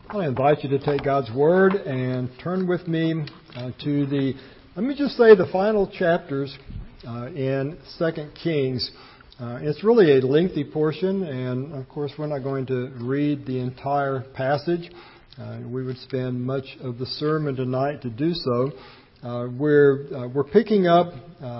I invite you to take God's Word and turn with me to the final chapters in 2 Kings. It's really a lengthy portion, and of course we're not going to read the entire passage. We would spend much of the sermon tonight to do so. We're picking up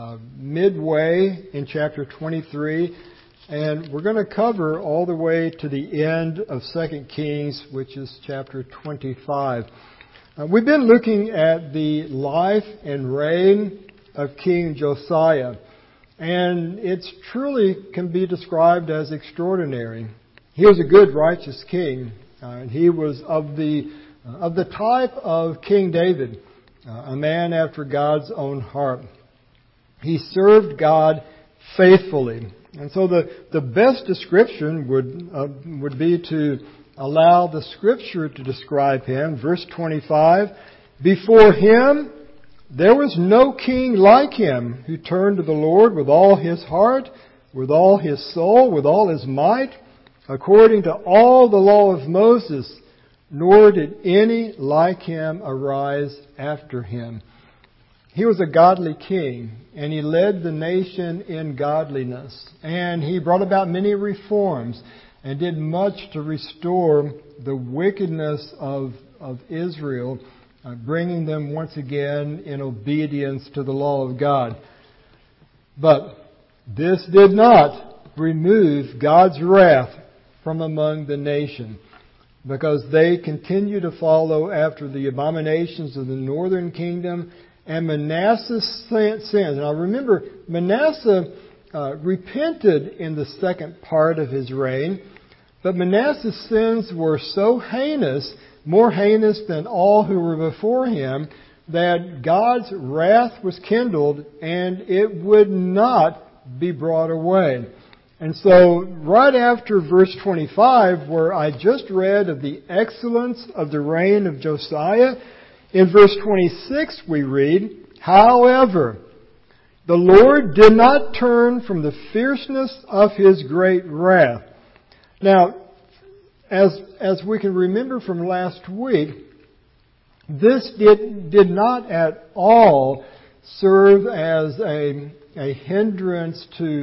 midway in chapter 23, and we're going to cover all the way to the end of 2 Kings, which is chapter 25. We've been looking at the life and reign of King Josiah, and it truly can be described as extraordinary. He was a good, righteous king. He was of the type of King David, a man after God's own heart. He served God faithfully. And so the best description would be to allow the Scripture to describe him. Verse 25, "Before him there was no king like him, who turned to the Lord with all his heart, with all his soul, with all his might, according to all the law of Moses, nor did any like him arise after him." He was a godly king, and he led the nation in godliness. And he brought about many reforms and did much to restore the wickedness of Israel, bringing them once again in obedience to the law of God. But this did not remove God's wrath from among the nation, because they continue to follow after the abominations of the northern kingdom and Manasseh's sins. Now remember, Manasseh repented in the second part of his reign, but Manasseh's sins were so heinous, more heinous than all who were before him, that God's wrath was kindled and it would not be brought away. And so right after verse 25, where I just read of the excellence of the reign of Josiah, in verse 26 we read, "However, the Lord did not turn from the fierceness of His great wrath." Now, as we can remember from last week, this did not at all serve as a hindrance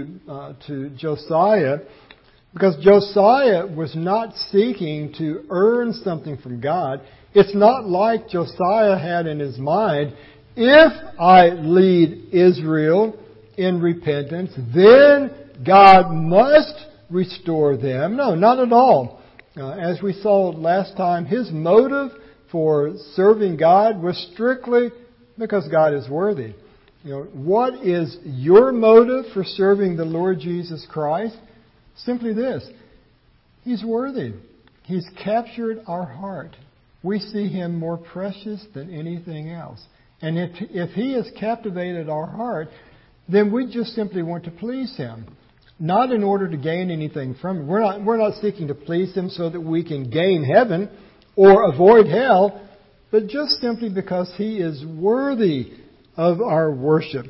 to Josiah, because Josiah was not seeking to earn something from God. It's not like Josiah had in his mind, if I lead Israel in repentance, then God must restore them. No, not at all. As we saw last time, his motive for serving God was strictly because God is worthy. What is your motive for serving the Lord Jesus Christ? Simply this: He's worthy. He's captured our heart. We see Him more precious than anything else. And if He has captivated our heart, then we just simply want to please Him. Not in order to gain anything from Him. We're not seeking to please Him so that we can gain heaven or avoid hell, but just simply because He is worthy of our worship.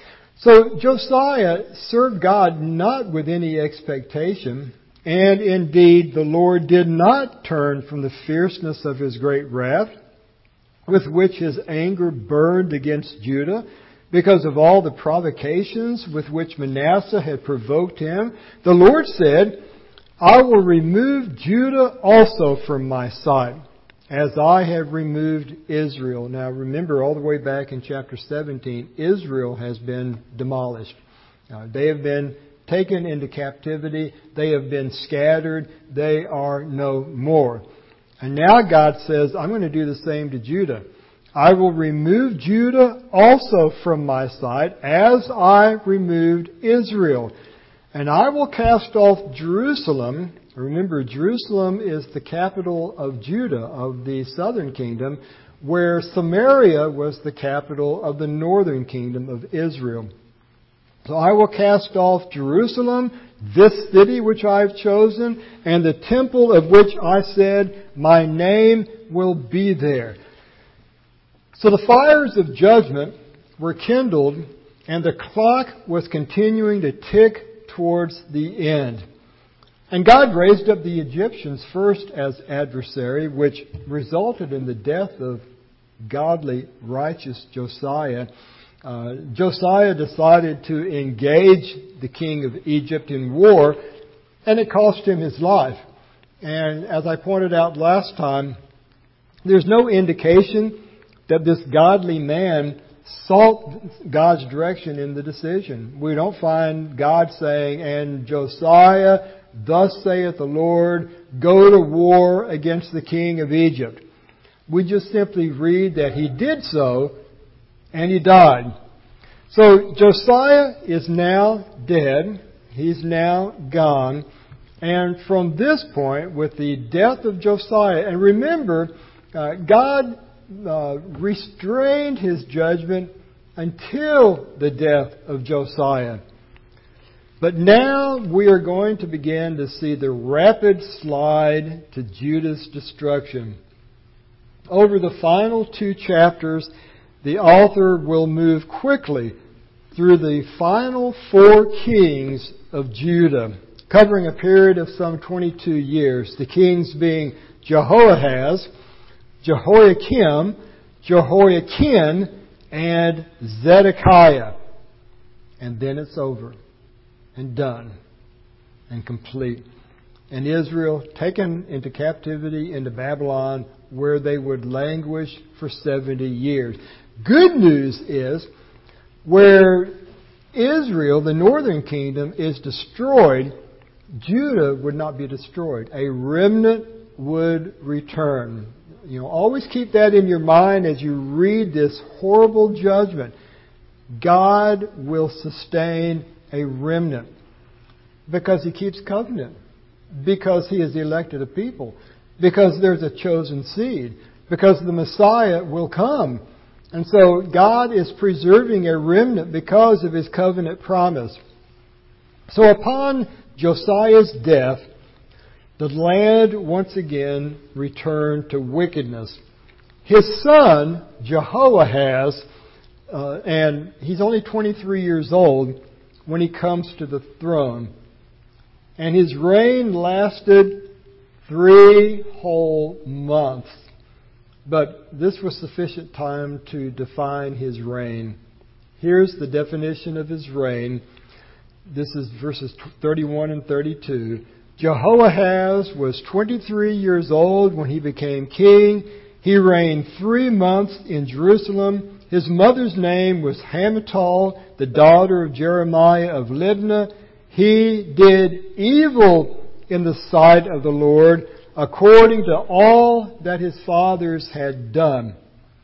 So Josiah served God not with any expectation, and indeed the Lord did not turn from the fierceness of His great wrath, with which His anger burned against Judah, because of all the provocations with which Manasseh had provoked him. The Lord said, "I will remove Judah also from my sight, as I have removed Israel." Now remember, all the way back in chapter 17, Israel has been demolished. They have been taken into captivity. They have been scattered. They are no more. And now God says, I'm going to do the same to Judah. "I will remove Judah also from my sight, as I removed Israel. And I will cast off Jerusalem." Remember, Jerusalem is the capital of Judah, of the southern kingdom, where Samaria was the capital of the northern kingdom of Israel. "So I will cast off Jerusalem, this city which I have chosen, and the temple of which I said, my name will be there." So the fires of judgment were kindled, and the clock was continuing to tick towards the end. And God raised up the Egyptians first as adversary, which resulted in the death of godly, righteous Josiah. Josiah decided to engage the king of Egypt in war, and it cost him his life. And as I pointed out last time, there's no indication that this godly man sought God's direction in the decision. We don't find God saying, "And Josiah, thus saith the Lord, go to war against the king of Egypt." We just simply read that he did so, and he died. So Josiah is now dead. He's now gone. And from this point, with the death of Josiah, and remember, God restrained His judgment until the death of Josiah. But now we are going to begin to see the rapid slide to Judah's destruction. Over the final 2 chapters, the author will move quickly through the final 4 kings of Judah, covering a period of some 22 years. The kings being Jehoahaz, Jehoiakim, Jehoiachin, and Zedekiah. And then it's over and done and complete. And Israel taken into captivity into Babylon, where they would languish for 70 years. Good news is, where Israel, the northern kingdom, is destroyed, Judah would not be destroyed. A remnant would return. Always keep that in your mind as you read this horrible judgment. God will sustain a remnant because He keeps covenant, because He has elected a people, because there's a chosen seed, because the Messiah will come. And so God is preserving a remnant because of His covenant promise. So upon Josiah's death, the land once again returned to wickedness. His son, Jehoahaz, and he's only 23 years old when he comes to the throne. And his reign lasted 3 whole months. But this was sufficient time to define his reign. Here's the definition of his reign. This is verses 31 and 32. Jehoahaz was 23 years old when he became king. He reigned 3 months in Jerusalem. His mother's name was Hamutal, the daughter of Jeremiah of Libnah. He did evil in the sight of the Lord, according to all that his fathers had done.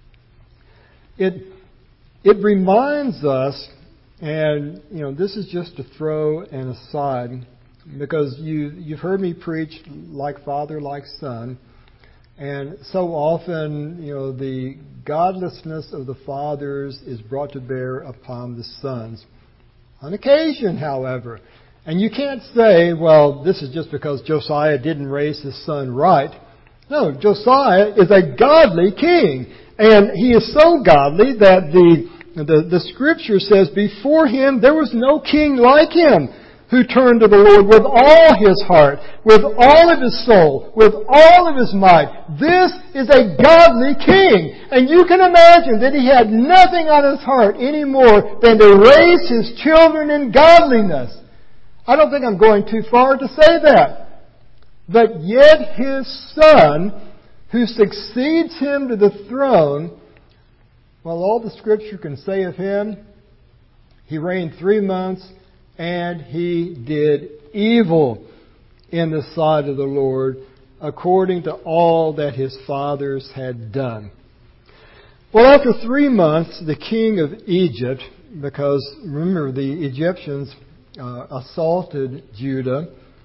It reminds us, and this is just to throw an aside, because you've heard me preach like father, like son, and so often the godlessness of the fathers is brought to bear upon the sons. On occasion, however, and you can't say, well, this is just because Josiah didn't raise his son right. No, Josiah is a godly king. And he is so godly that the scripture says, before him there was no king like him, who turned to the Lord with all his heart, with all of his soul, with all of his might. This is a godly king. And you can imagine that he had nothing on his heart any more than to raise his children in godliness. I don't think I'm going too far to say that. But yet his son, who succeeds him to the throne, well, all the Scripture can say of him, he reigned 3 months and he did evil in the sight of the Lord, according to all that his fathers had done. Well, after 3 months, the king of Egypt, because remember the Egyptians assaulted Judah.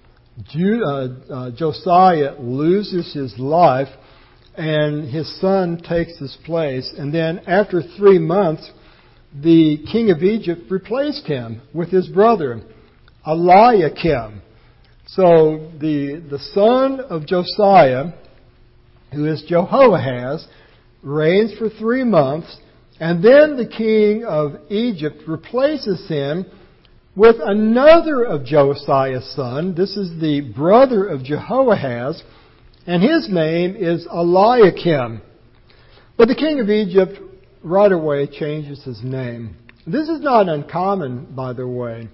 Josiah loses his life, and his son takes his place. And then after 3 months, the king of Egypt replaced him with his brother, Eliakim. So the son of Josiah, who is Jehoahaz, reigns for 3 months, and then the king of Egypt replaces him with another of Josiah's son. This is the brother of Jehoahaz, and his name is Eliakim. But the king of Egypt right away changes his name. This is not uncommon, by the way.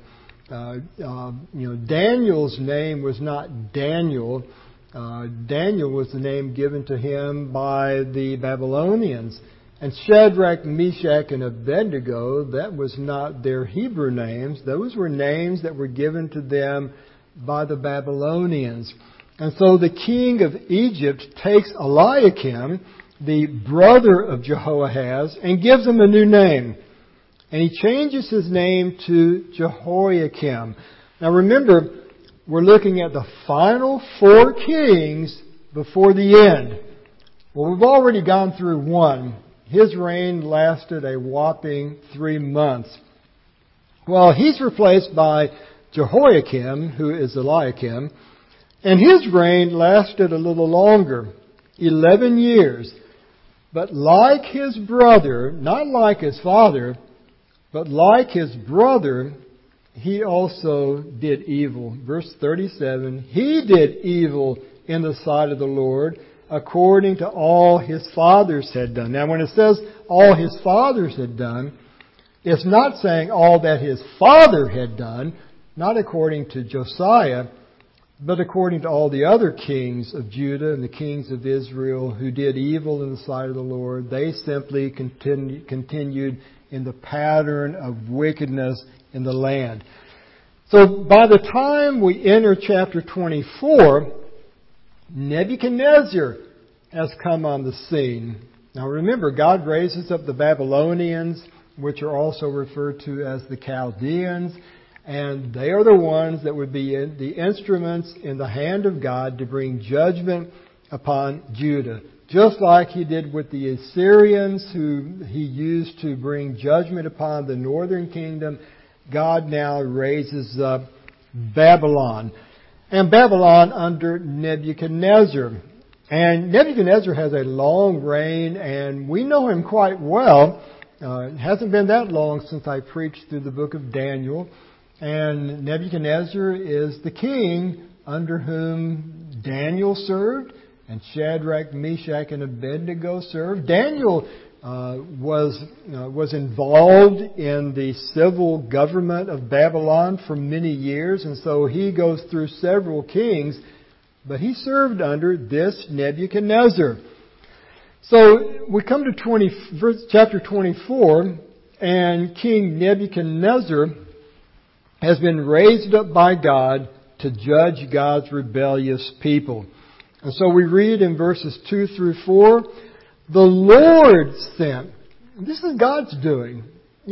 Daniel's name was not Daniel. Daniel was the name given to him by the Babylonians. And Shadrach, Meshach, and Abednego, that was not their Hebrew names. Those were names that were given to them by the Babylonians. And so the king of Egypt takes Eliakim, the brother of Jehoahaz, and gives him a new name. And he changes his name to Jehoiakim. Now remember, we're looking at the final 4 kings before the end. Well, we've already gone through one. His reign lasted a whopping 3 months. Well, he's replaced by Jehoiakim, who is Eliakim, and his reign lasted a little longer, 11 years. But like his brother, not like his father, but like his brother, he also did evil. Verse 37, he did evil in the sight of the Lord, according to all his fathers had done. Now when it says all his fathers had done, it's not saying all that his father had done, not according to Josiah, but according to all the other kings of Judah and the kings of Israel who did evil in the sight of the Lord. They simply continued in the pattern of wickedness in the land. So by the time we enter chapter 24, Nebuchadnezzar has come on the scene. Now remember, God raises up the Babylonians, which are also referred to as the Chaldeans, and they are the ones that would be the instruments in the hand of God to bring judgment upon Judah. Just like he did with the Assyrians, who he used to bring judgment upon the northern kingdom, God now raises up Babylon. And Babylon under Nebuchadnezzar. And Nebuchadnezzar has a long reign, and we know him quite well. It hasn't been that long since I preached through the book of Daniel. And Nebuchadnezzar is the king under whom Daniel served, and Shadrach, Meshach, and Abednego served. Daniel was involved in the civil government of Babylon for many years, and so he goes through several kings, but he served under this Nebuchadnezzar. So we come to chapter 24, and King Nebuchadnezzar has been raised up by God to judge God's rebellious people. And so we read in verses 2 through 4, the Lord sent. This is God's doing.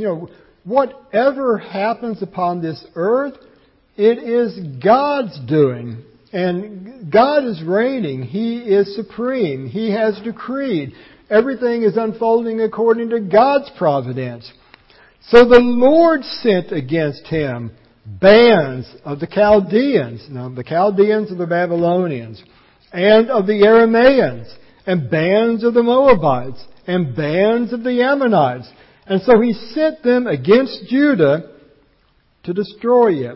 Whatever happens upon this earth, it is God's doing. And God is reigning. He is supreme. He has decreed. Everything is unfolding according to God's providence. So the Lord sent against him bands of the Chaldeans. Now, the Chaldeans are the Babylonians. And of the Aramaeans. And bands of the Moabites. And bands of the Ammonites. And so he sent them against Judah to destroy it.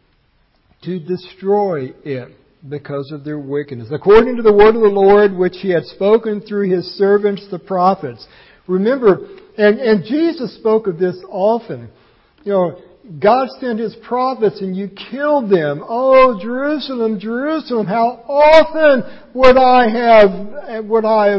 To destroy it because of their wickedness. According to the word of the Lord, which he had spoken through his servants, the prophets. Remember, and Jesus spoke of this often. God sent his prophets and you killed them. Oh, Jerusalem, Jerusalem, how often would I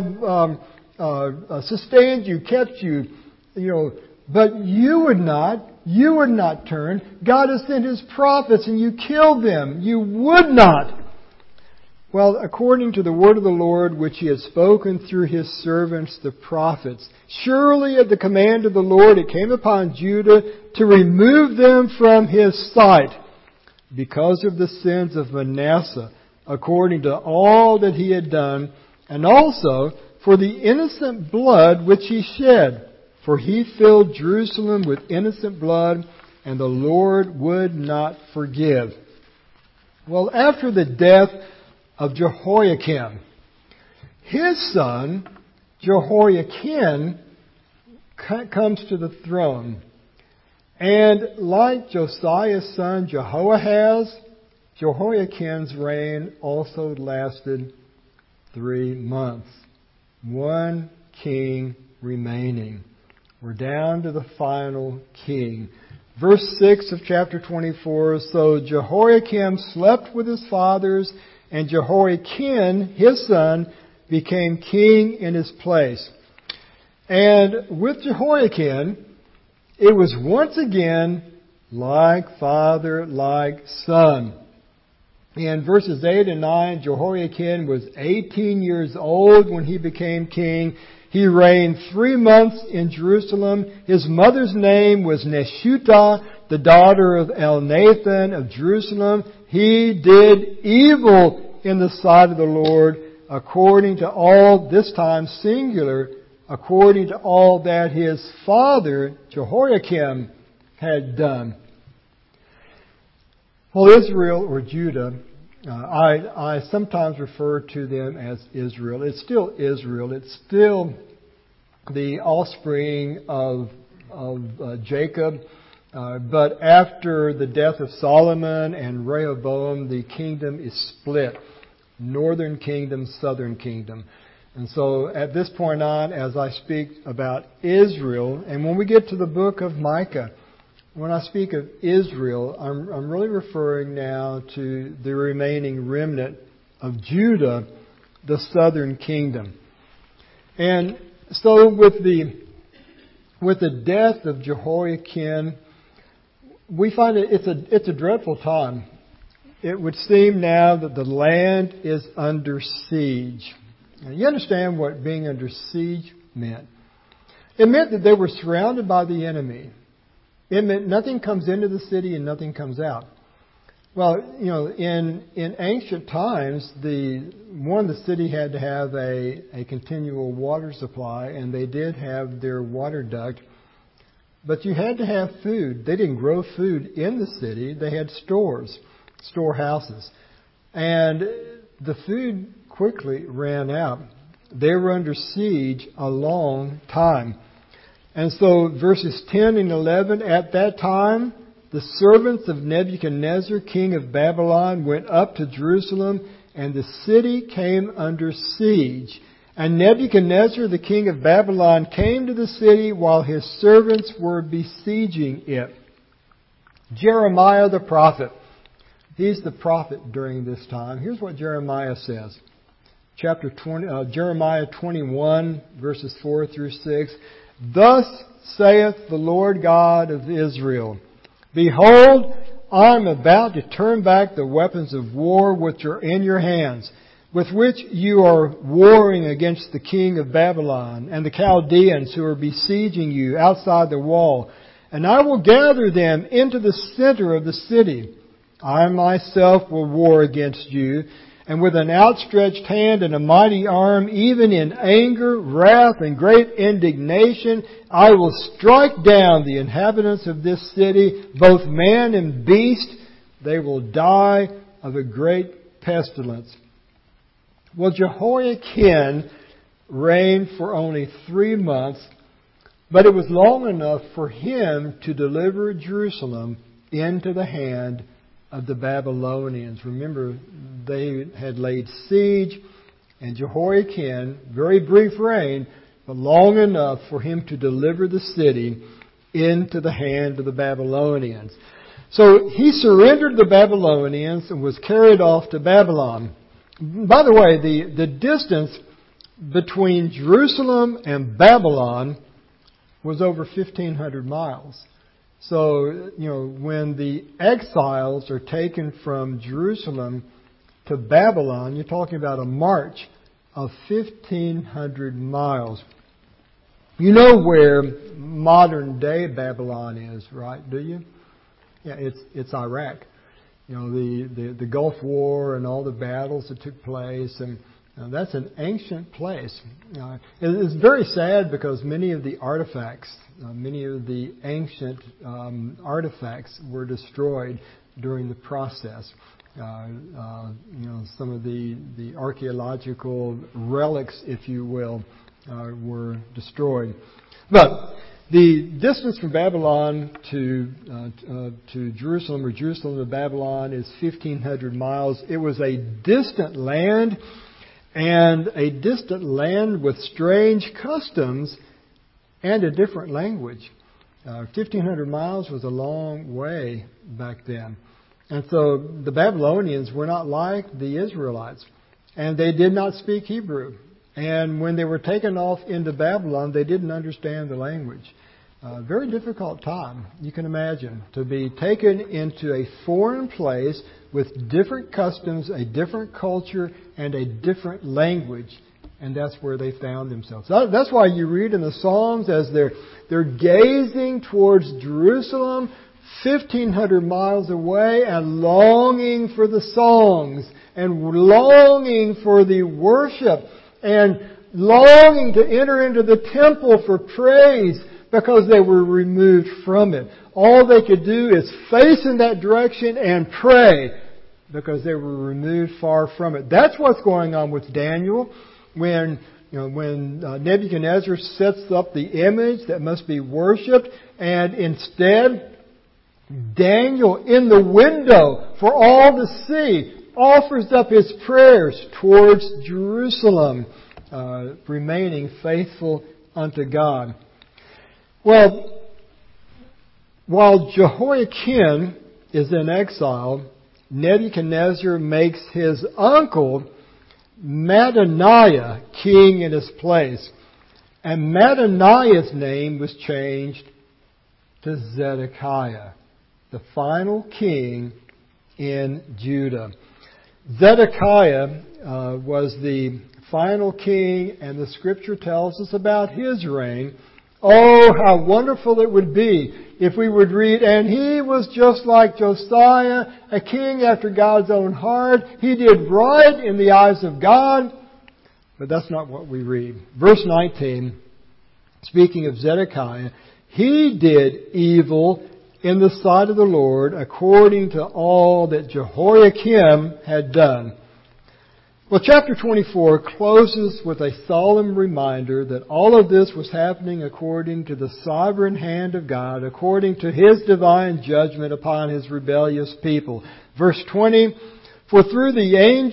have sustained you, kept you, but you would not turn. God has sent his prophets and you killed them. You would not. Well, according to the word of the Lord, which he has spoken through his servants, the prophets, surely at the command of the Lord it came upon Judah to remove them from his sight because of the sins of Manasseh, according to all that he had done, and also for the innocent blood which he shed. For he filled Jerusalem with innocent blood, and the Lord would not forgive. Well, after the death of Jehoiakim, his son, Jehoiakim, comes to the throne. And like Josiah's son Jehoahaz, Jehoiakim's reign also lasted 3 months. One king remaining. We're down to the final king. Verse 6 of chapter 24, so Jehoiakim slept with his fathers, and Jehoiakim, his son, became king in his place. And with Jehoiakim, it was once again like father, like son. In verses 8 and 9, Jehoiakim was 18 years old when he became king. He reigned 3 months in Jerusalem. His mother's name was Neshutah, the daughter of Elnathan of Jerusalem. He did evil in the sight of the Lord, according to all, this time singular, according to all that his father, Jehoiakim, had done. Well, Israel or Judah, I sometimes refer to them as Israel. It's still Israel. It's still the offspring of Jacob. But after the death of Solomon and Rehoboam, the kingdom is split. Northern kingdom, southern kingdom. And so at this point on, as I speak about Israel, and when we get to the book of Micah, when I speak of Israel, I'm really referring now to the remaining remnant of Judah, the southern kingdom. And so with the death of Jehoiakim, we find it's a dreadful time. It would seem now that the land is under siege. Now, you understand what being under siege meant. It meant that they were surrounded by the enemy. It meant nothing comes into the city and nothing comes out. Well, in ancient times, the city had to have a continual water supply, and they did have their water duct. But you had to have food. They didn't grow food in the city. They had storehouses. And the food quickly ran out. They were under siege a long time. And so verses 10 and 11, at that time, the servants of Nebuchadnezzar, king of Babylon, went up to Jerusalem, and the city came under siege. And Nebuchadnezzar, the king of Babylon, came to the city while his servants were besieging it. Jeremiah the prophet. He's the prophet during this time. Here's what Jeremiah says. Jeremiah 21, verses 4 through 6. Thus saith the Lord God of Israel, Behold, I am about to turn back the weapons of war which are in your hands, with which you are warring against the king of Babylon and the Chaldeans who are besieging you outside the wall. And I will gather them into the center of the city. I myself will war against you, and with an outstretched hand and a mighty arm, even in anger, wrath, and great indignation, I will strike down the inhabitants of this city, both man and beast. They will die of a great pestilence. Well, Jehoiakim reigned for only 3 months, but it was long enough for him to deliver Jerusalem into the hand of the Babylonians. Remember, they had laid siege, and Jehoiakim, very brief reign, but long enough for him to deliver the city into the hand of the Babylonians. So he surrendered the Babylonians and was carried off to Babylon. By the way, the distance between Jerusalem and Babylon was over 1,500 miles. So, when the exiles are taken from Jerusalem to Babylon, you're talking about a march of 1,500 miles. You know where modern day Babylon is, right? Do you? Yeah, it's Iraq. The Gulf War and all the battles that took place, and that's an ancient place. It's very sad because many of the artifacts, many of the ancient artifacts were destroyed during the process. Some of the archaeological relics, if you will, were destroyed. But The distance from Babylon to Jerusalem, or Jerusalem to Babylon, is 1,500 miles. It was a distant land, and a distant land with strange customs and a different language. 1,500 miles was a long way back then. And so the Babylonians were not like the Israelites, and they did not speak Hebrew. And when they were taken off into Babylon, they didn't understand the language. Very difficult time, you can imagine, to be taken into a foreign place with different customs, a different culture, and a different language. And that's where they found themselves. That's why you read in the Psalms as they're gazing towards Jerusalem, 1,500 miles away, and longing for the songs, and longing for the worship, and longing to enter into the temple for praise, because they were removed from it. All they could do is face in that direction and pray, because they were removed far from it. That's what's going on with Daniel. When Nebuchadnezzar sets up the image that must be worshipped, and instead Daniel, in the window for all to see, offers up his prayers towards Jerusalem, remaining faithful unto God. Well, while Jehoiakim is in exile, Nebuchadnezzar makes his uncle Mattaniah king in his place. And Mattaniah's name was changed to Zedekiah, the final king in Judah. Zedekiah was the final king, and the Scripture tells us about his reign. Oh, how wonderful it would be if we would read, and he was just like Josiah, a king after God's own heart. He did right in the eyes of God. But that's not what we read. Verse 19, speaking of Zedekiah, he did evil in the sight of the Lord according to all that Jehoiakim had done. Well, chapter 24 closes with a solemn reminder that all of this was happening according to the sovereign hand of God, according to His divine judgment upon His rebellious people. Verse 20, For through the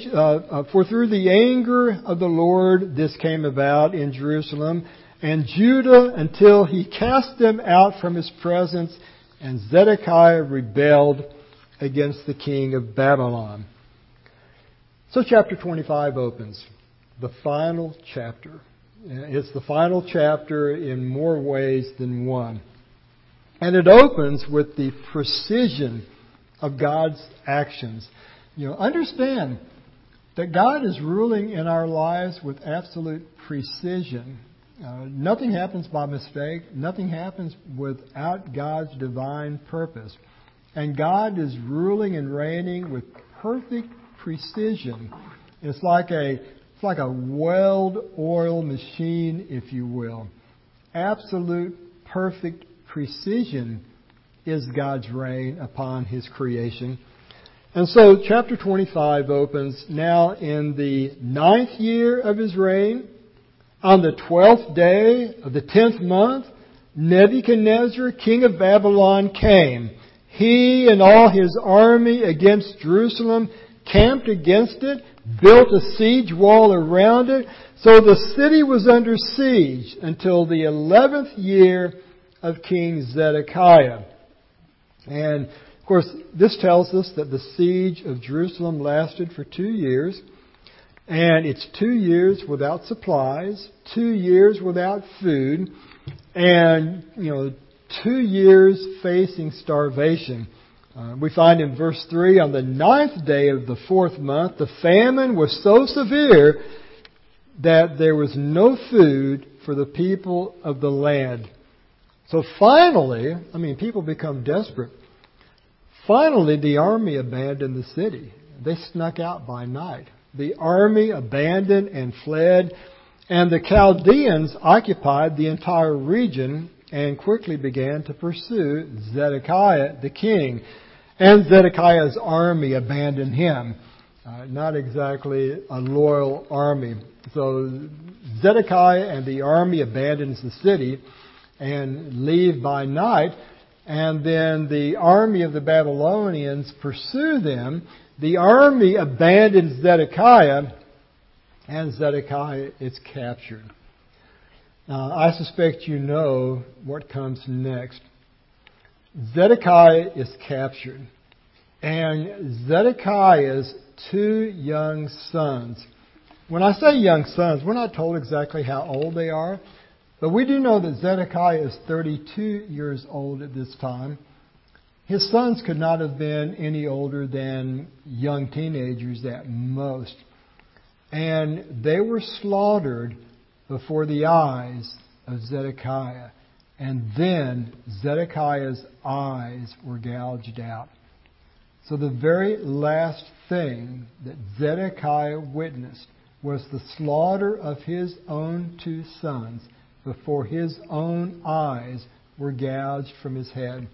anger of the Lord this came about in Jerusalem and Judah until He cast them out from His presence, and Zedekiah rebelled against the king of Babylon. So chapter 25 opens, the final chapter. It's the final chapter in more ways than one. And it opens with the precision of God's actions. Understand that God is ruling in our lives with absolute precision. Nothing happens by mistake. Nothing happens without God's divine purpose. And God is ruling and reigning with perfect precision. It's like a well-oiled machine, if you will. Absolute, perfect precision is God's reign upon His creation. And so chapter 25 opens now in the 9th year of His reign. On the 12th day of the 10th month, Nebuchadnezzar, king of Babylon, came. He and all his army against Jerusalem, camped against it, built a siege wall around it. So the city was under siege until the 11th year of King Zedekiah. And, of course, this tells us that the siege of Jerusalem lasted for 2 years. And it's 2 years without supplies, 2 years without food, and, 2 years facing starvation. We find in verse 3, on the 9th day of the 4th month, the famine was so severe that there was no food for the people of the land. So finally, people become desperate. Finally, the army abandoned the city. They snuck out by night. The army abandoned and fled, and the Chaldeans occupied the entire region and quickly began to pursue Zedekiah the king. And Zedekiah's army abandoned him. Not exactly a loyal army. So Zedekiah and the army abandons the city. and leave by night. And then the army of the Babylonians pursue them. The army abandons Zedekiah, and Zedekiah is captured. Now, I suspect you know what comes next. Zedekiah is captured, and Zedekiah's two young sons. When I say young sons, we're not told exactly how old they are, but we do know that Zedekiah is 32 years old at this time. His sons could not have been any older than young teenagers at most. And they were slaughtered before the eyes of Zedekiah. And then Zedekiah's eyes were gouged out. So the very last thing that Zedekiah witnessed was the slaughter of his own two sons before his own eyes were gouged from his head.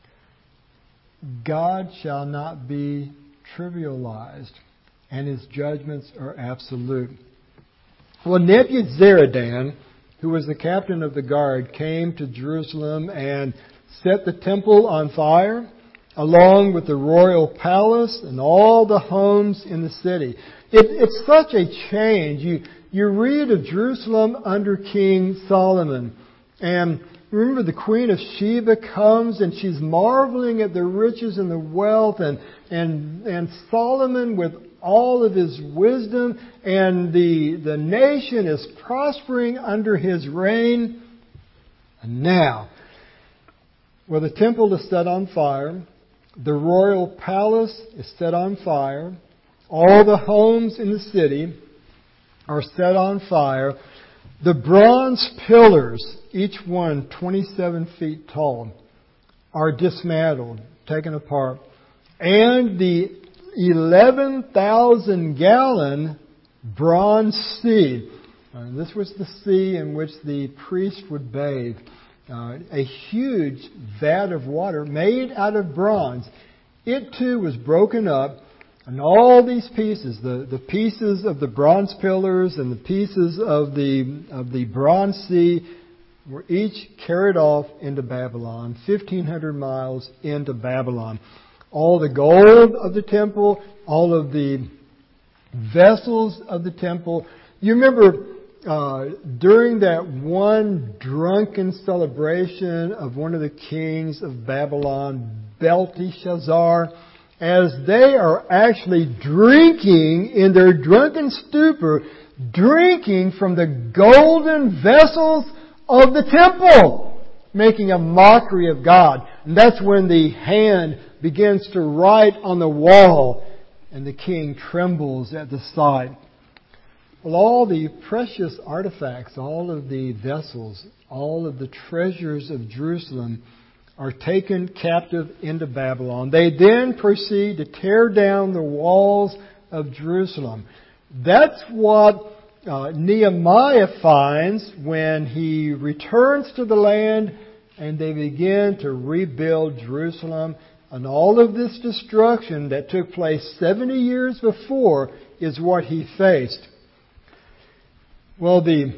God shall not be trivialized, and His judgments are absolute. Well, Nebuzaradan, who was the captain of the guard, came to Jerusalem and set the temple on fire, along with the royal palace and all the homes in the city. It's such a change. You read of Jerusalem under King Solomon, and remember the Queen of Sheba comes and she's marveling at the riches and the wealth, and Solomon with all of his wisdom, and the nation is prospering under his reign. And now, well, the temple is set on fire. The royal palace is set on fire. All the homes in the city are set on fire. The bronze pillars, each one 27 feet tall, are dismantled, taken apart. And the 11,000-gallon bronze sea, this was the sea in which the priest would bathe, a huge vat of water made out of bronze. It too was broken up, and all these pieces, the pieces of the bronze pillars and the pieces of the bronze sea, were each carried off into Babylon, 1,500 miles into Babylon. All the gold of the temple, all of the vessels of the temple. You remember during that one drunken celebration of one of the kings of Babylon, Belteshazzar, as they are actually drinking in their drunken stupor, drinking from the golden vessels of the temple, making a mockery of God. And that's when the hand begins to write on the wall, and the king trembles at the sight. Well, all the precious artifacts, all of the vessels, all of the treasures of Jerusalem are taken captive into Babylon. They then proceed to tear down the walls of Jerusalem. That's what Nehemiah finds when he returns to the land and they begin to rebuild Jerusalem. And all of this destruction that took place 70 years before is what he faced. Well, the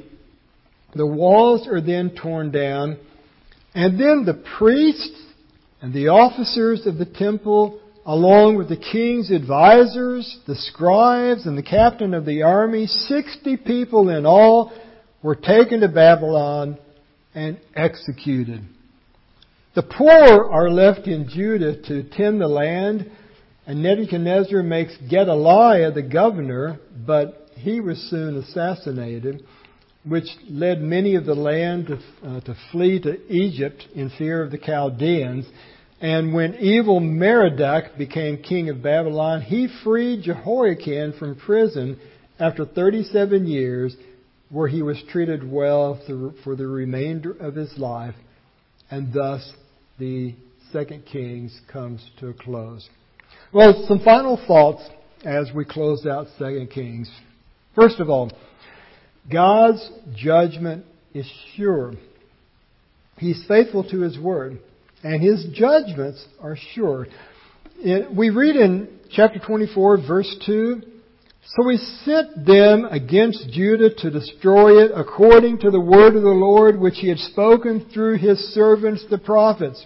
walls are then torn down, and then the priests and the officers of the temple, along with the king's advisors, the scribes, and the captain of the army, 60 people in all, were taken to Babylon and executed. The poor are left in Judah to tend the land, and Nebuchadnezzar makes Gedaliah the governor, but he was soon assassinated, which led many of the land to flee to Egypt in fear of the Chaldeans. And when evil Merodach became king of Babylon, he freed Jehoiakim from prison after 37 years, where he was treated well for the remainder of his life. And thus the Second Kings comes to a close. Well, some final thoughts as we close out 2 Kings. First of all, God's judgment is sure. He's faithful to His word, and His judgments are sure. We read in chapter 24, verse 2, So we sent them against Judah to destroy it according to the word of the Lord, which He had spoken through His servants, the prophets.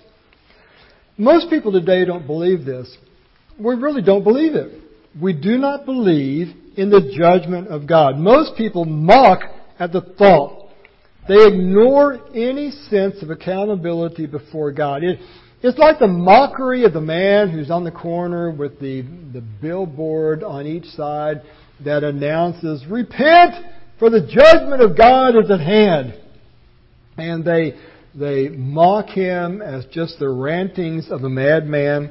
Most people today don't believe this. We really don't believe it. We do not believe in the judgment of God. Most people mock at the thought. They ignore any sense of accountability before God. It's like the mockery of the man who's on the corner with the billboard on each side that announces, "Repent, for the judgment of God is at hand." And they mock him as just the rantings of a madman.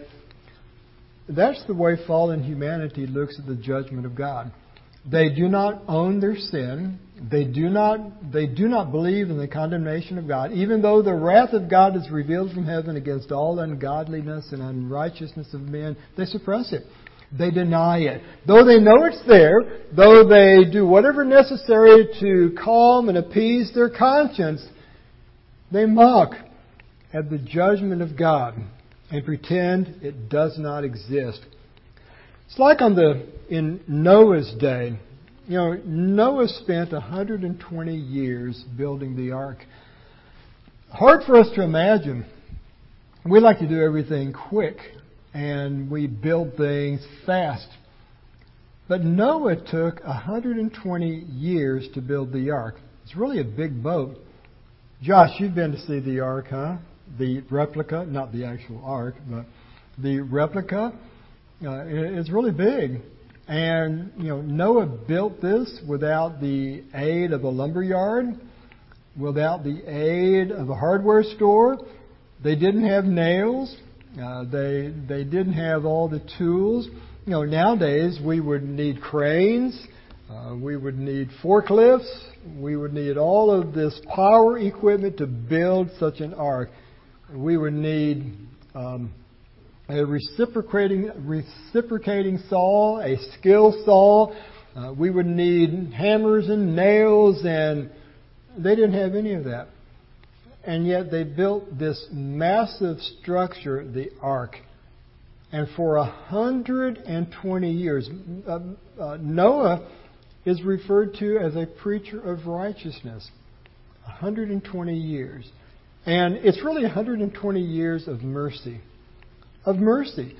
That's the way fallen humanity looks at the judgment of God. They do not own their sin. They do not believe in the condemnation of God. Even though the wrath of God is revealed from heaven against all ungodliness and unrighteousness of men, they suppress it. They deny it. Though they know it's there, though they do whatever necessary to calm and appease their conscience, they mock at the judgment of God and pretend it does not exist. It's like in Noah's day. You know, Noah spent 120 years building the ark. Hard for us to imagine. We like to do everything quick, and we build things fast. But Noah took 120 years to build the ark. It's really a big boat. Josh, you've been to see the ark, huh? The replica, not the actual ark, but the replica. It's really big. And, Noah built this without the aid of a lumberyard, without the aid of a hardware store. They didn't have nails. They didn't have all the tools. Nowadays we would need cranes. We would need forklifts. We would need all of this power equipment to build such an ark. We would need a reciprocating saw, a skill saw. We would need hammers and nails, and they didn't have any of that. And yet they built this massive structure, the ark. And for 120 years, Noah is referred to as a preacher of righteousness. 120 years. And it's really 120 years of mercy. Of mercy.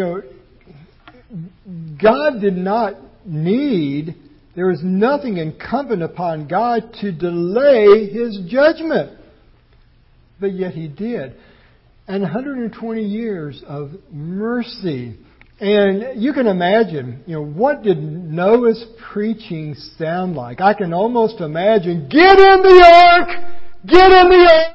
God did not need, there was nothing incumbent upon God to delay His judgment. But yet He did. And 120 years of mercy. And you can imagine, what did Noah's preaching sound like? I can almost imagine, get in the ark! Get in the ark!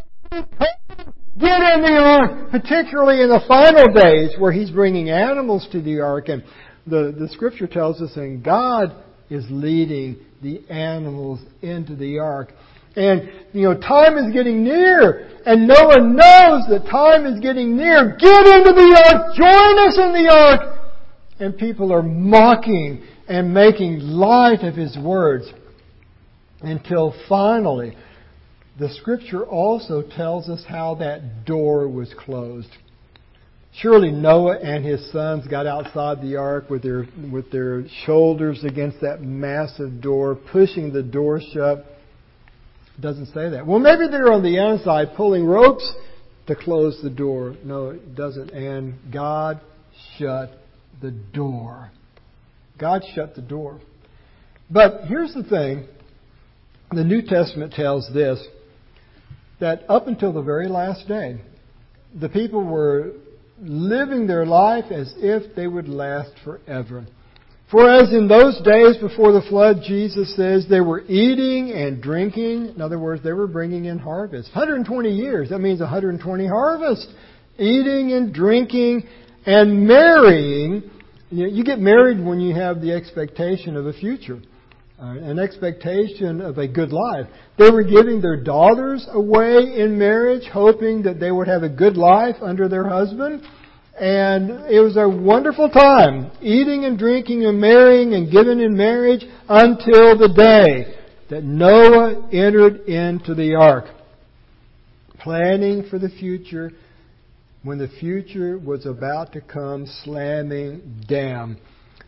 Get in the ark! Particularly in the final days where He's bringing animals to the ark. And the Scripture tells us, and God is leading the animals into the ark. And, time is getting near. And Noah knows that time is getting near. Get into the ark! Join us in the ark! And people are mocking and making light of his words. Until finally, the Scripture also tells us how that door was closed. Surely Noah and his sons got outside the ark with their shoulders against that massive door, pushing the door shut. It doesn't say that. Well, maybe they're on the inside pulling ropes to close the door. No, it doesn't. And God shut the door. God shut the door. But here's the thing. The New Testament tells this, that up until the very last day, the people were living their life as if they would last forever. For as in those days before the flood, Jesus says, they were eating and drinking. In other words, they were bringing in harvest. 120 years, that means 120 harvests. Eating and drinking and marrying. You get married when you have the expectation of a future. An expectation of a good life. They were giving their daughters away in marriage, hoping that they would have a good life under their husband. And it was a wonderful time, eating and drinking and marrying and giving in marriage until the day that Noah entered into the ark. Planning for the future when the future was about to come slamming down.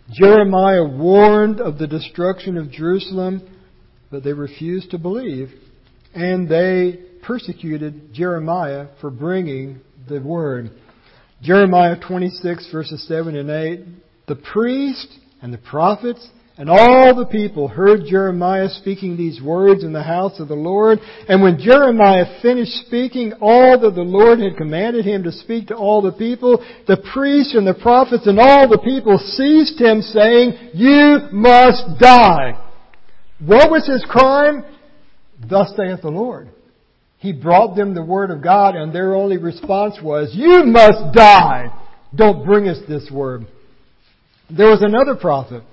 Jeremiah warned of the destruction of Jerusalem, but they refused to believe, and they persecuted Jeremiah for bringing the word. Jeremiah 26 verses 7 and 8, the priest and the prophets and all the people heard Jeremiah speaking these words in the house of the Lord. And when Jeremiah finished speaking all that the Lord had commanded him to speak to all the people, the priests and the prophets and all the people seized him, saying, "You must die." What was his crime? Thus saith the Lord. He brought them the word of God, and their only response was, "You must die. Don't bring us this word." There was another prophet,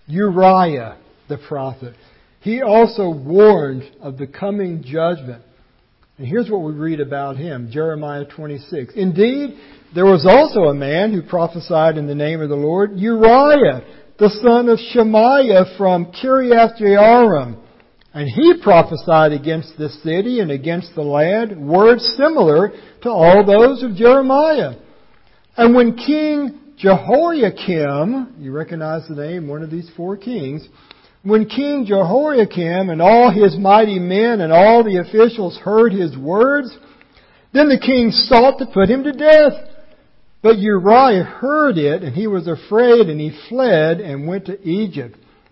Uriah the prophet. He also warned of the coming judgment. And here's what we read about him, Jeremiah 26. Indeed, there was also a man who prophesied in the name of the Lord, Uriah, the son of Shemaiah from Kiriath Jearim. And he prophesied against this city and against the land, words similar to all those of Jeremiah. And when King Jehoiakim, you recognize the name, one of these four kings, when King Jehoiakim and all his mighty men and all the officials heard his words, then the king sought to put him to death. But Uriah heard it, and he was afraid, and he fled and went to Egypt.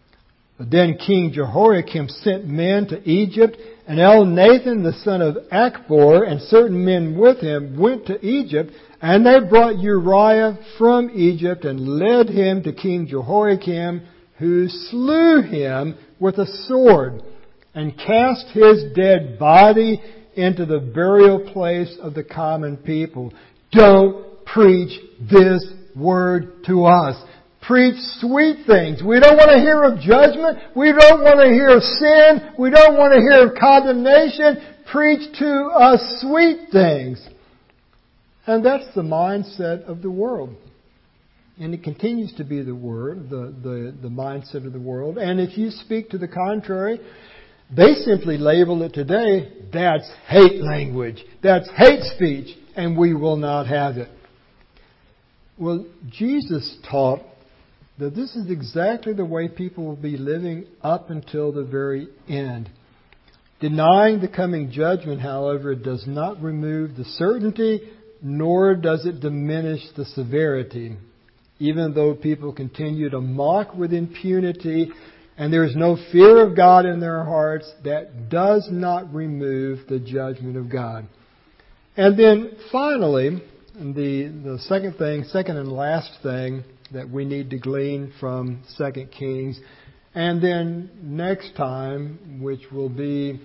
But then King Jehoiakim sent men to Egypt, and Elnathan the son of Achbor and certain men with him went to Egypt, and they brought Uriah from Egypt and led him to King Jehoiakim, who slew him with a sword and cast his dead body into the burial place of the common people. Don't preach this word to us. Preach sweet things. We don't want to hear of judgment. We don't want to hear of sin. We don't want to hear of condemnation. Preach to us sweet things. And that's the mindset of the world. And it continues to be the mindset of the world. And if you speak to the contrary, they simply label it today, that's hate language. That's hate speech. And we will not have it. Well, Jesus taught that this is exactly the way people will be living up until the very end. Denying the coming judgment, however, does not remove the certainty, nor does it diminish the severity. Even though people continue to mock with impunity and there is no fear of God in their hearts, that does not remove the judgment of God. And then finally, the second and last thing that we need to glean from 2 Kings. And then next time, which will be,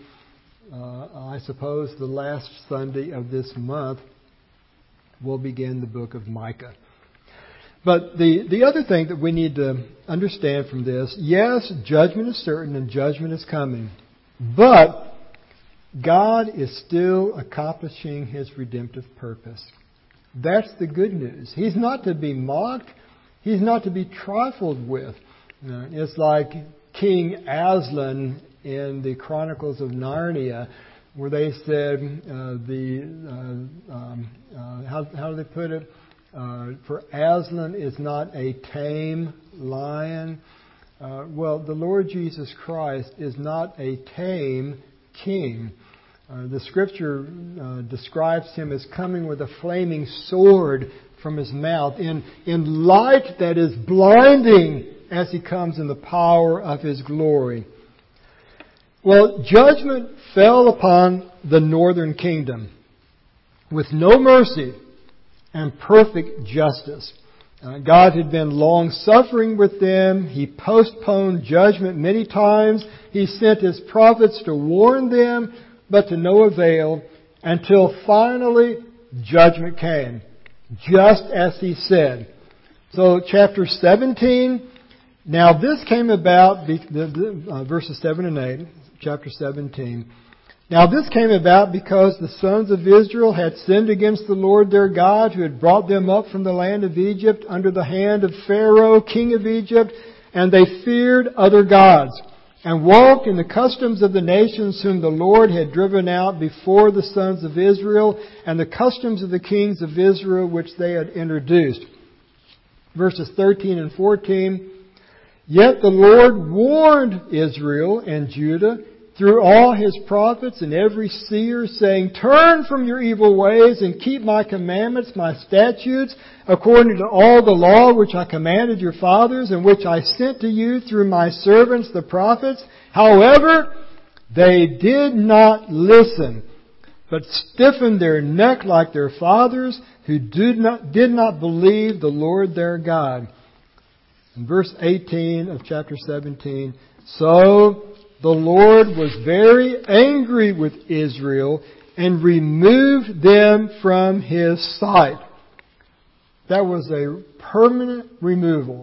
I suppose, the last Sunday of this month, we'll begin the book of Micah. But the other thing that we need to understand from this, yes, judgment is certain and judgment is coming. But God is still accomplishing His redemptive purpose. That's the good news. He's not to be mocked. He's not to be trifled with. It's like King Aslan in the Chronicles of Narnia, where they said how do they put it? For Aslan is not a tame lion. Well, the Lord Jesus Christ is not a tame king. The Scripture describes Him as coming with a flaming sword from His mouth in light that is blinding as He comes in the power of His glory. Well, judgment fell upon the northern kingdom with no mercy and perfect justice. God had been long-suffering with them. He postponed judgment many times. He sent His prophets to warn them, but to no avail, until finally judgment came, just as He said. So chapter 17, now this came about, verses 7 and 8, chapter 17. Now this came about because the sons of Israel had sinned against the Lord their God, who had brought them up from the land of Egypt under the hand of Pharaoh, king of Egypt, and they feared other gods, and walked in the customs of the nations whom the Lord had driven out before the sons of Israel, and the customs of the kings of Israel which they had introduced. Verses 13 and 14, Yet the Lord warned Israel and Judah through all His prophets and every seer, saying, Turn from your evil ways and keep my commandments, my statutes, according to all the law which I commanded your fathers and which I sent to you through my servants the prophets. However, they did not listen, but stiffened their neck like their fathers, who did not believe the Lord their God. In verse 18 of chapter 17, so the Lord was very angry with Israel and removed them from His sight. That was a permanent removal.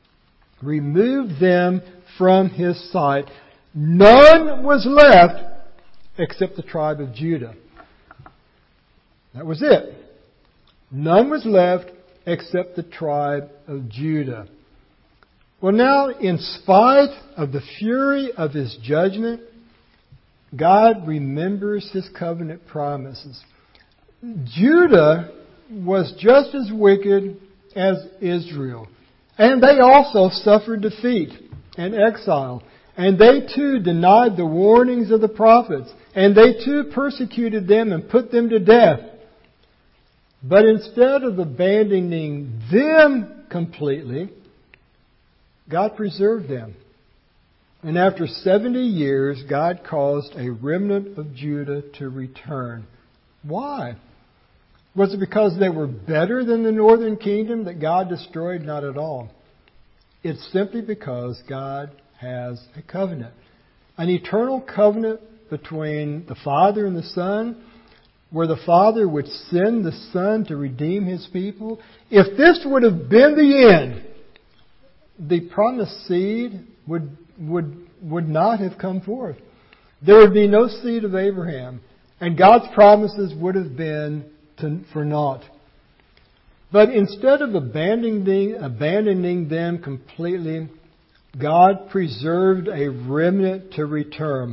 Removed them from His sight. None was left except the tribe of Judah. That was it. None was left except the tribe of Judah. Well, now, in spite of the fury of His judgment, God remembers His covenant promises. Judah was just as wicked as Israel. And they also suffered defeat and exile. And they too denied the warnings of the prophets. And they too persecuted them and put them to death. But instead of abandoning them completely, God preserved them. And after 70 years, God caused a remnant of Judah to return. Why? Was it because they were better than the northern kingdom that God destroyed? Not at all. It's simply because God has a covenant. An eternal covenant between the Father and the Son, where the Father would send the Son to redeem His people. If this would have been the end, the promised seed would not have come forth. There would be no seed of Abraham. And God's promises would have been for naught. But instead of abandoning them completely, God preserved a remnant to return.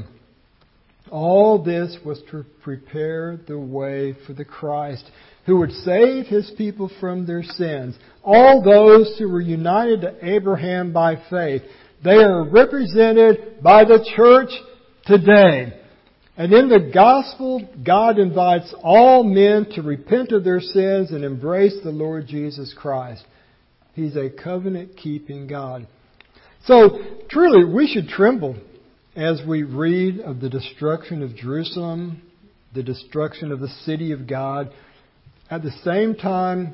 All this was to prepare the way for the Christ, who would save His people from their sins. All those who were united to Abraham by faith, they are represented by the church today. And in the gospel, God invites all men to repent of their sins and embrace the Lord Jesus Christ. He's a covenant-keeping God. So, truly, we should tremble as we read of the destruction of Jerusalem, the destruction of the city of God. At the same time,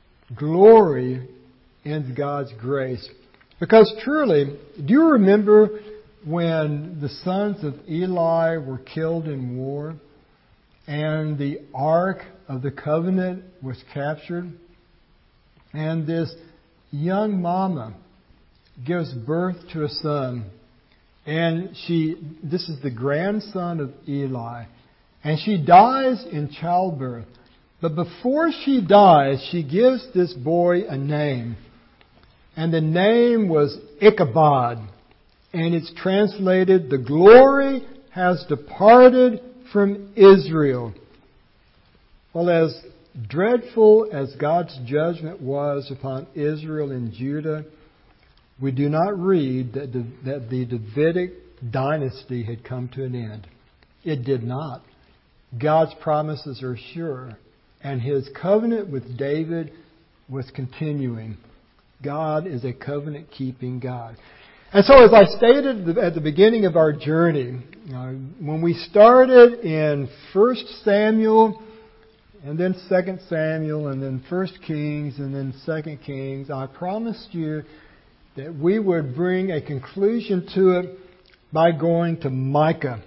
glory in God's grace. Because truly, do you remember when the sons of Eli were killed in war and the Ark of the Covenant was captured? And this young mama gives birth to a son. And this is the grandson of Eli. And she dies in childbirth. But before she dies, she gives this boy a name. And the name was Ichabod. And it's translated, the glory has departed from Israel. Well, as dreadful as God's judgment was upon Israel and Judah, we do not read that the Davidic dynasty had come to an end. It did not. God's promises are sure. And His covenant with David was continuing. God is a covenant-keeping God. And so as I stated at the beginning of our journey, when we started in 1 Samuel, and then 2 Samuel, and then 1 Kings, and then 2 Kings, I promised you that we would bring a conclusion to it by going to Micah.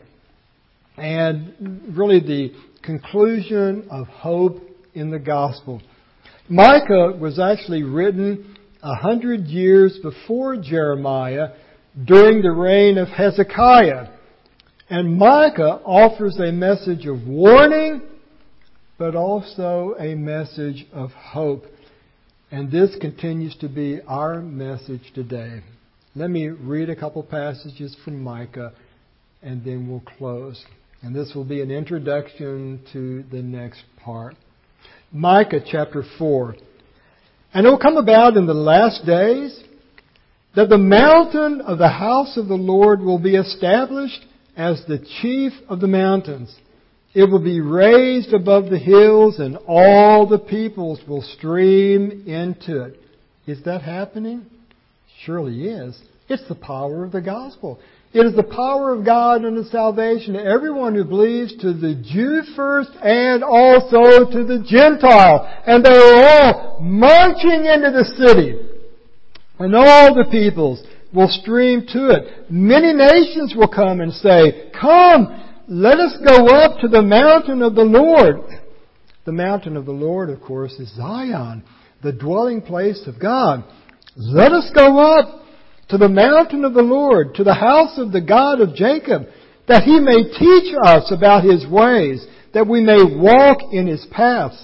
And really the conclusion of hope in the gospel. Micah was actually written 100 years before Jeremiah during the reign of Hezekiah. And Micah offers a message of warning, but also a message of hope. And this continues to be our message today. Let me read a couple passages from Micah, and then we'll close. And this will be an introduction to the next part. Micah chapter 4. And it will come about in the last days that the mountain of the house of the Lord will be established as the chief of the mountains. It will be raised above the hills, and all the peoples will stream into it. Is that happening? Surely is. It's the power of the gospel. It is the power of God unto salvation to everyone who believes, to the Jew first and also to the Gentile. And they are all marching into the city. And all the peoples will stream to it. Many nations will come and say, "Come, let us go up to the mountain of the Lord." The mountain of the Lord, of course, is Zion, the dwelling place of God. Let us go up to the mountain of the Lord, to the house of the God of Jacob, that He may teach us about His ways, that we may walk in His paths.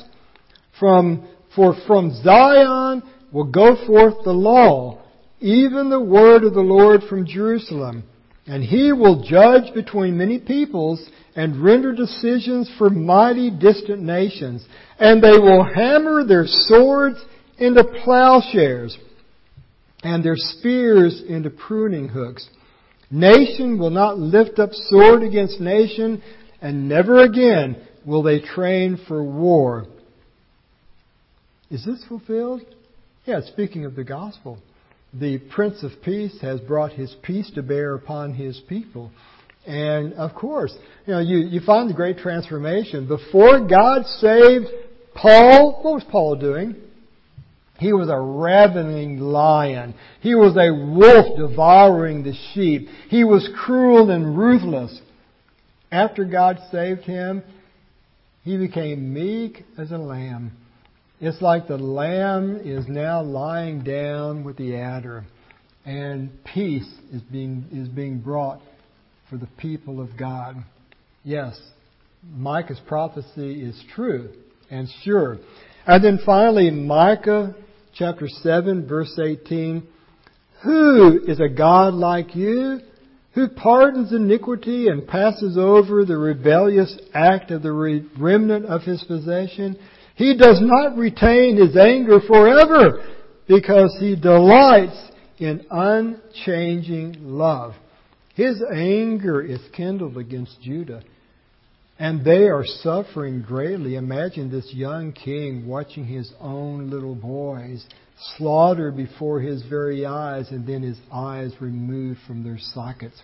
For from Zion will go forth the law, even the word of the Lord from Jerusalem. And He will judge between many peoples and render decisions for mighty distant nations. And they will hammer their swords into plowshares and their spears into pruning hooks. Nation will not lift up sword against nation, and never again will they train for war. Is this fulfilled? Yeah, speaking of the gospel. The Prince of Peace has brought His peace to bear upon His people. And of course, you find the great transformation. Before God saved Paul, what was Paul doing? He was a ravening lion. He was a wolf devouring the sheep. He was cruel and ruthless. After God saved him, he became meek as a lamb. It's like the lamb is now lying down with the adder, and peace is being brought for the people of God. Yes, Micah's prophecy is true and sure. And then finally, Micah chapter 7, verse 18. Who is a God like you, who pardons iniquity and passes over the rebellious act of the remnant of His possession? He does not retain His anger forever, because He delights in unchanging love. His anger is kindled against Judah, and they are suffering greatly. Imagine this young king watching his own little boys slaughtered before his very eyes, and then his eyes removed from their sockets.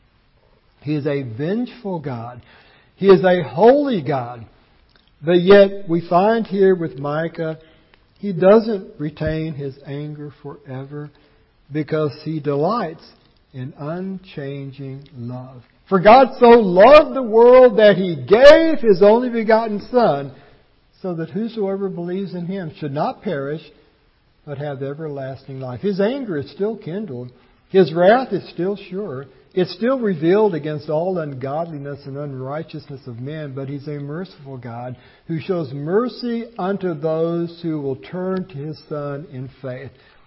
He is a vengeful God. He is a holy God. But yet we find here with Micah, he doesn't retain His anger forever, because He delights in unchanging love. For God so loved the world that He gave His only begotten Son, so that whosoever believes in Him should not perish, but have everlasting life. His anger is still kindled. His wrath is still sure. It's still revealed against all ungodliness and unrighteousness of men, but He's a merciful God who shows mercy unto those who will turn to His Son in faith.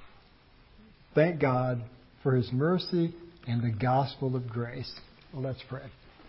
Thank God for His mercy and the gospel of grace. Well, let's pray.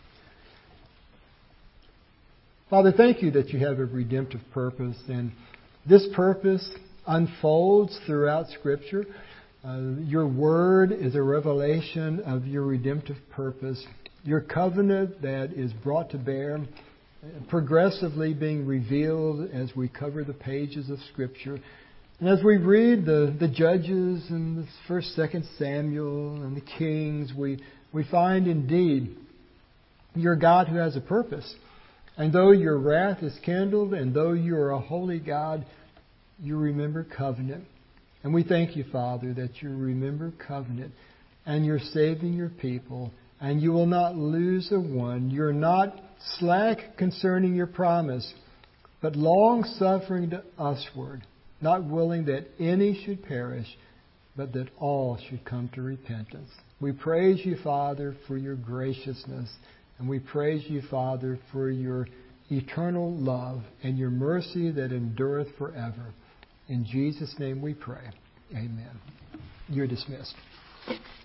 Father, thank You that You have a redemptive purpose, and this purpose unfolds throughout Scripture. Your Word is a revelation of Your redemptive purpose. Your covenant that is brought to bear, progressively being revealed as we cover the pages of Scripture. And as we read the Judges and the 1st, 2nd Samuel and the Kings, we find indeed You're God who has a purpose. And though Your wrath is kindled, and though You are a holy God, You remember covenant. And we thank You, Father, that You remember covenant, and You're saving Your people, and You will not lose a one. You're not slack concerning Your promise, but long-suffering to usward, not willing that any should perish, but that all should come to repentance. We praise You, Father, for Your graciousness, and we praise You, Father, for Your eternal love and Your mercy that endureth forever. In Jesus' name we pray. Amen. You're dismissed.